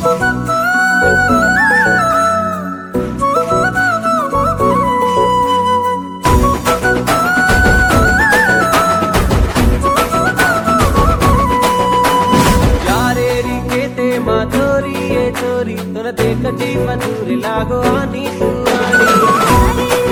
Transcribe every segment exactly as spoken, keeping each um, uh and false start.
चोरी तोरा देख जीवन दूर लागो आनी तू आनी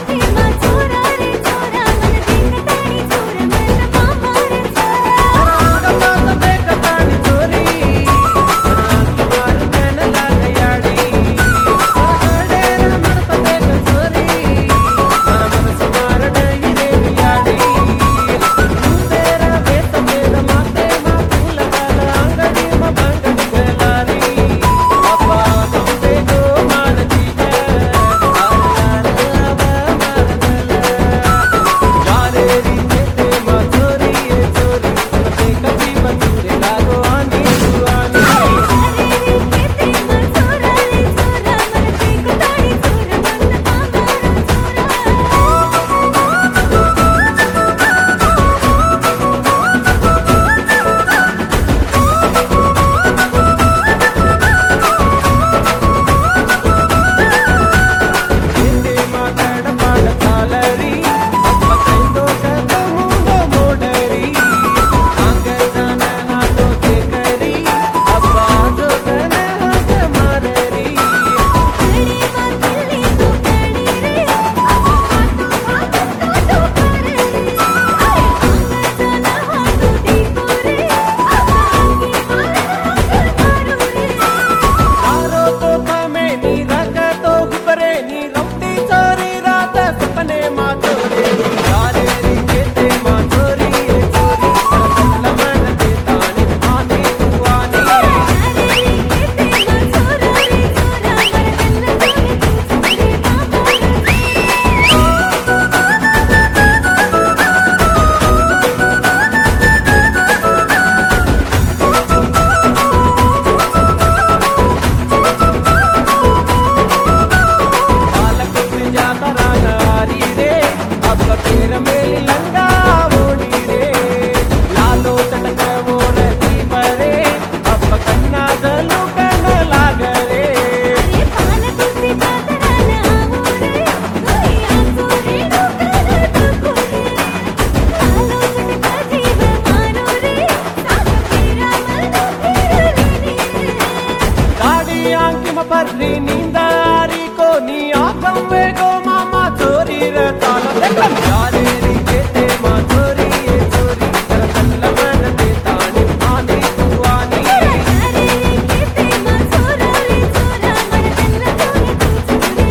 पर्री नींदारी को नी आकम वेगो मामा चोरी रे ताला देखम यारे री केते मा चोरी ए चोरी कर तल्ला मन दे तानी आनी तू आनी यारे री केते मा चोरा रे चोरा मन तल्ला तोनी तू चोरी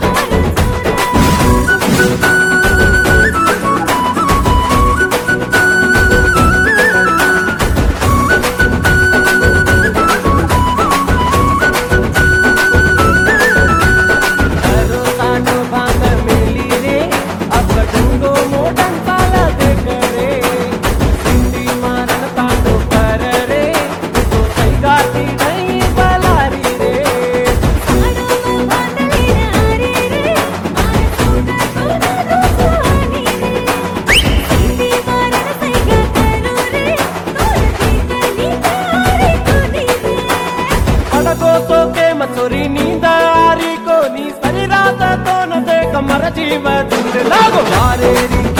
मामा चोरी नींदारी को नी सरी रात तो न देख मर जीव दूर लागो यारे री